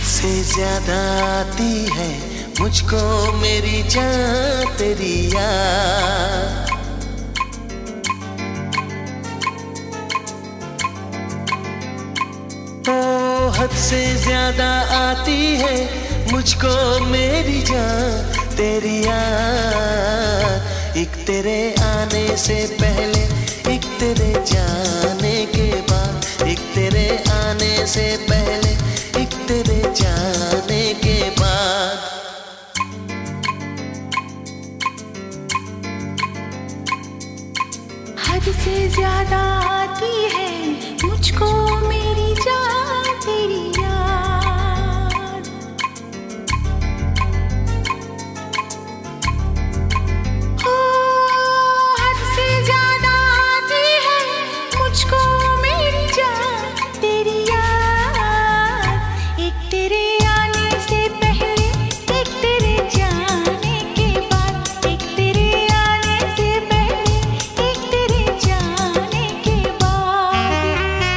से ज्यादा आती है मुझको मेरी जान तेरी याद। ओ हद से ज्यादा आती है मुझको मेरी जान तेरी याद। एक तेरे आने से पहले एक तेरे जाने के बाद, एक तेरे आने से पहले एक तेरे जाने के बाद। हद से ज्यादा आती है मुझको मेरी जान तेरी याद। हो हद से ज्यादा आती है मुझको मेरी जान तेरी याद। एक तेरे आने से पहले एक तेरे जाने के बाद, एक तेरे आने से पहले एक तेरे जाने के बाद।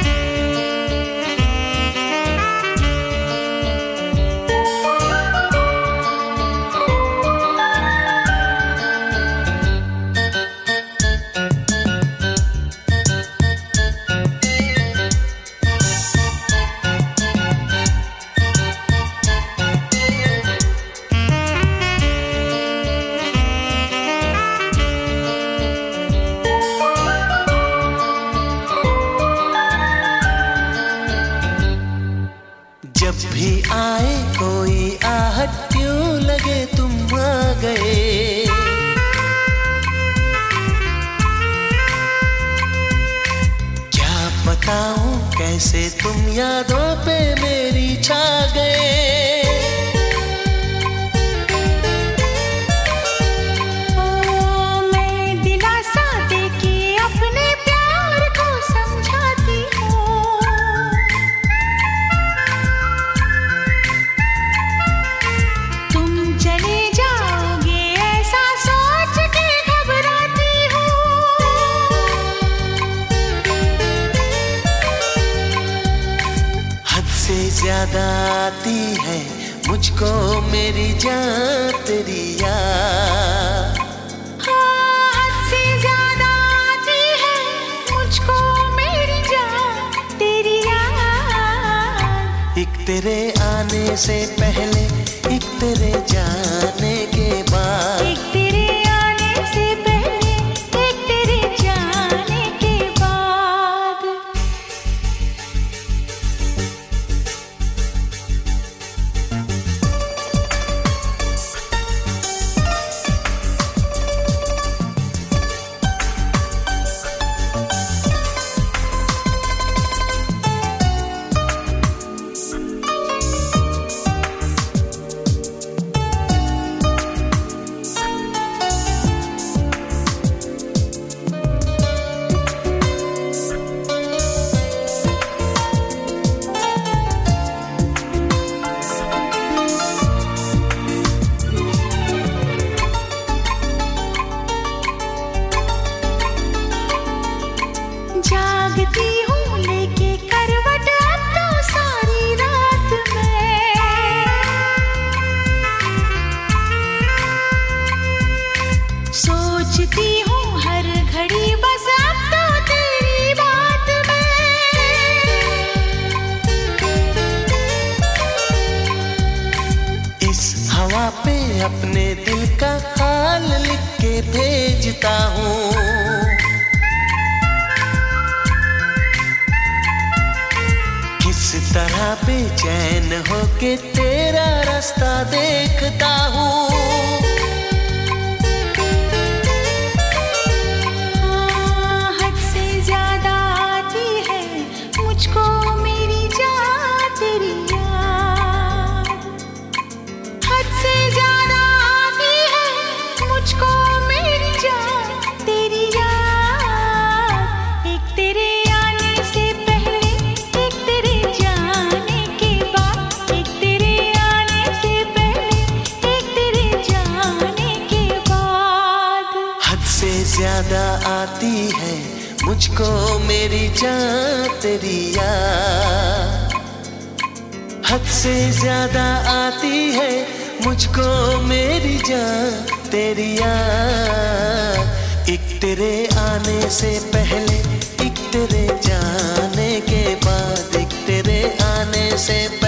जब भी आए कोई आहट क्यों लगे तुम आ गए। क्या बताऊं कैसे तुम यादों पे मेरी छा गए। मैं दिलासा देके अपने प्यार को समझाती हूँ। तुम चले जाओगे ऐसा सोच के घबराती हूँ। हद से ज्यादा आती है मुझको मेरी जान तेरी याद। हाँ, हद से ज्यादा आती है मुझको मेरी जान तेरी याद। एक तेरे आने से पहले एक तेरे जाने के बाद। एक तेरे आने से पहले एक तेरे जाने के बाद। जागती हूँ लेके करवट अब तो सारी रात में। सोचती हूँ हर घड़ी बस अब तो तेरी बात में। इस हवा पे अपने दिल का हाल लिख के भेजता हूँ। किस तरह बेचैन होके तेरा रास्ता देखता हूँ। हाँ, हद से ज्यादा आती है मुझको मेरी जान तेरी याद। हद से ज्यादा आती है मुझको मेरी जान तेरी याद। एक तेरे आने से पहले एक तेरे जाने के बाद, एक तेरे आने से पहले एक तेरे जाने के बाद। हद से ज्यादा आती है मुझको मेरी जान तेरी याद। हद से ज्यादा आती है मुझको मेरी जान तेरी याद। एक तेरे आने से पहले, एक तेरे जाने के बाद, एक तेरे आने से